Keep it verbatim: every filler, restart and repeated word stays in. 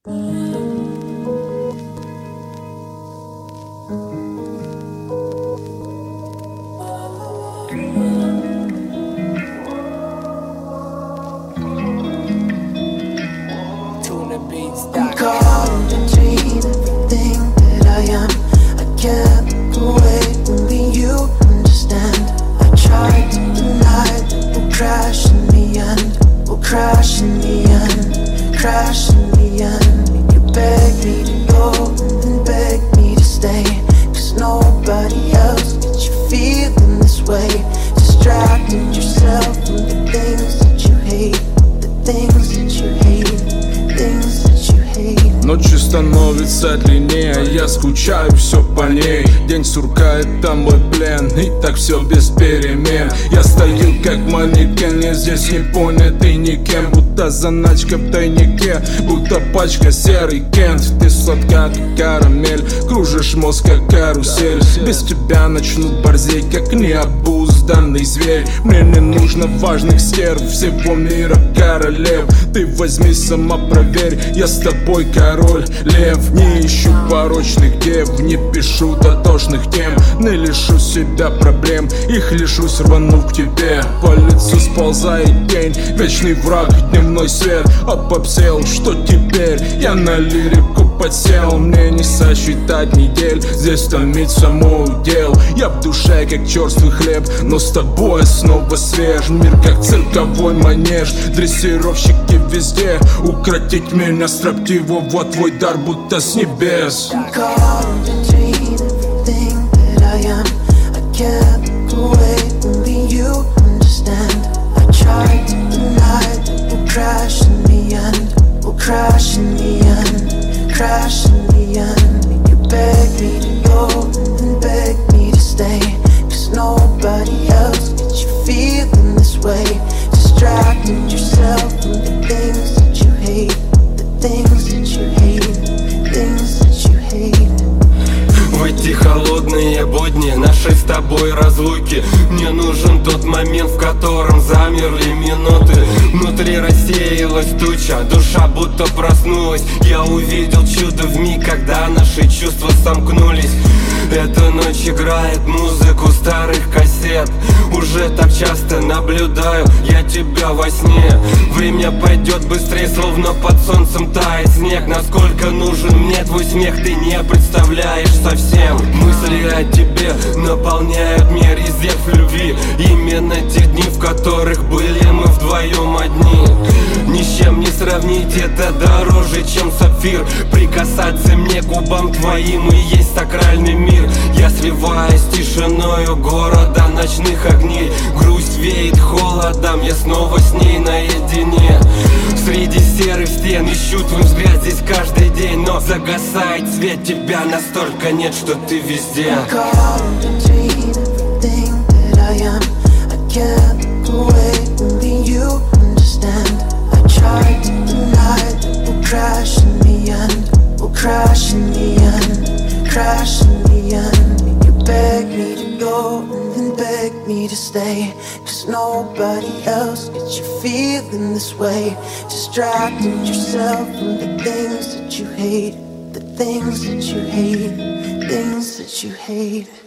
I'm caught in between everything that I am. I can't look away, only you understand. I tried to deny that we'll crash in the end. We'll crash in the end, crash in the end. You beg me to go and then beg me to stay, cause nobody else gets you feeling this way. Distracting yourself from the things that you hate, the things that you hate, things that you hate. Ночью становится длиннее, я скучаю все по ней. День сурка, это мой плен, и так все без перемен. Я стою как манекен, я здесь не понятый никем. Будто заначка в тайнике, будто пачка серый Кент. Ты сладка, как карамель, кружишь мозг, как карусель. Без тебя начну борзеть, как необузданный зверь. Мне не нужно важных стерв, всего мира королев. Ты возьми, сама проверь, я с тобой король лев. Не ищу порочных дев, не пишу дотошных тем. Не лишу себя проблем, их лишусь, рванув к тебе. По лицу сползает тень, вечный враг, дневной свет. Обобсел, что теперь? Я на лирику подсел. Мне не сосчитать недель, здесь томится мой удел. Я в душе, как черствый хлеб, но с тобой снова свеж. Мир, как цирковой манеж, дрессировщики везде. Укротить меня строптиво, вот твой дар, будто с небес. I'm caught in between everything that I am. I can't look away, only you understand. I tried to deny that we'll crash in the end. We'll crash in the end, crash in the end. You beg me to go and then beg me to stay, cause nobody else gets you feeling this way. Distracting yourself from the things that you hate, the things that you hate, things that you hate. В эти холодные будни нашей с тобой разлуки мне нужен тот момент, в котором замерли минуты. Внутри рассеялась туча, душа будто проснулась. Я увидел чудо в миг, когда наши чувства сомкнулись. Эта ночь играет музыку старых кассет. Уже так часто наблюдаю я тебя во сне. Время пойдет быстрее, словно под солнцем тает снег. Насколько нужен мне твой смех, ты не представляешь совсем. Мысли о тебе наполняют мне резерв любви. Именно те дни, в которых были мы вдвоем одни. Ни с чем не сравнить, это дороже, чем сапфир. Прикасаться мне к губам твоим и есть сакральный мир. Я сливаюсь с тишиною города, ночных огней. Грусть веет холодом, я снова с ней наедине. Среди серых стен ищу твой взгляд здесь каждый день. Но загасает свет, тебя настолько нет, что ты везде. I'm caught in between everything that I am. I can't look away, only you understand. I tried to deny that we'll crash in the end. We'll crash in the end, crash in the end. You beg me to go and then beg me to stay, cause nobody else gets you feeling this way. Distracting yourself from the things that you hate, the things that you hate, things that you hate.